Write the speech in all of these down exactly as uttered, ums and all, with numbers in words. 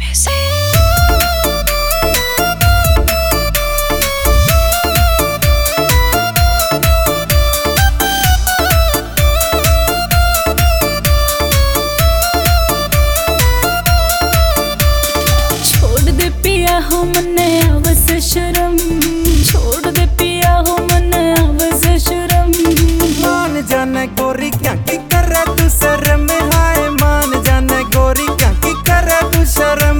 हो मन आवस शर्म, छोड़ दे पिया हो मन आवस शर्म। मान जाने गोरी क्या की करे तू शर्म, हाय मान जाने गोरी क्या की करे तू शर्म।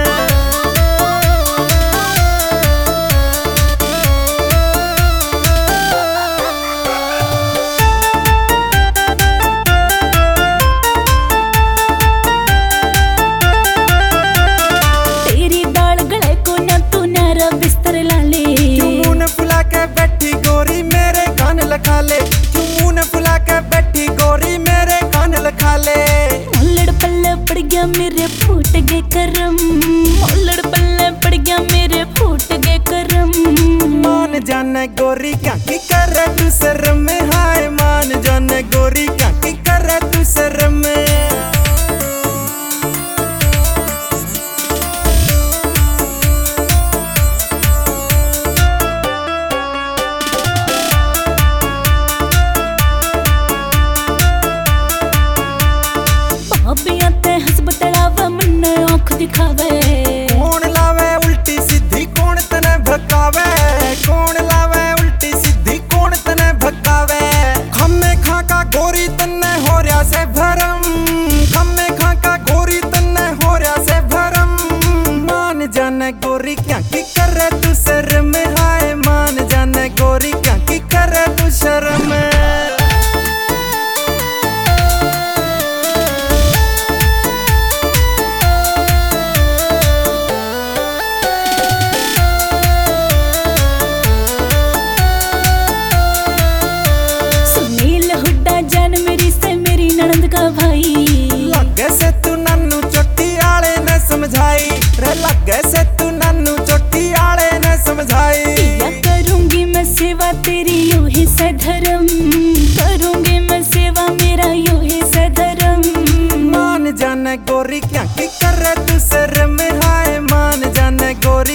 बिस्तर ला ले क्यों मुंह न फुला के बैठी गोरी मेरे कान लखा ले, क्यों मुंह न फुला के बैठी गोरी मेरे कान लखा ले। मोलड़ पल्ले पड़ गया मेरे फूट गए करम, मोलड़ पल्ले पड़ गया मेरे फूट गए करम। मान जाने गोरी क्या की करे तू शर्म, हाय मान जाने गोरी क्या की करे तू शर्म। दिखावे कौन लावे उल्टी सीधी कौन तने भकावे, कौन लावे उल्टी सीधी कौन तने भकावे। खम्मे खाका गोरी तन्ने हो रहा से भरम, खम्मे खाका गोरी तन्ने हो रहा से भरम। मान जाने गोरी क्या की करे तू शर्म, हाय मान जाने गोरी क्या की करे तू शर्म। लगे से तू नन्नू चोटी आले ने समझाई, रे लगे से तू नन्नू चोटी आले ने समझाई। पिया करूंगी मैं सेवा तेरी यो ही सधर्म, करूंगी मैं सेवा मेरा यो ही सधर्म। मान जाने गोरी क्या की करे तू शर्म, हाय मान जाने गोरी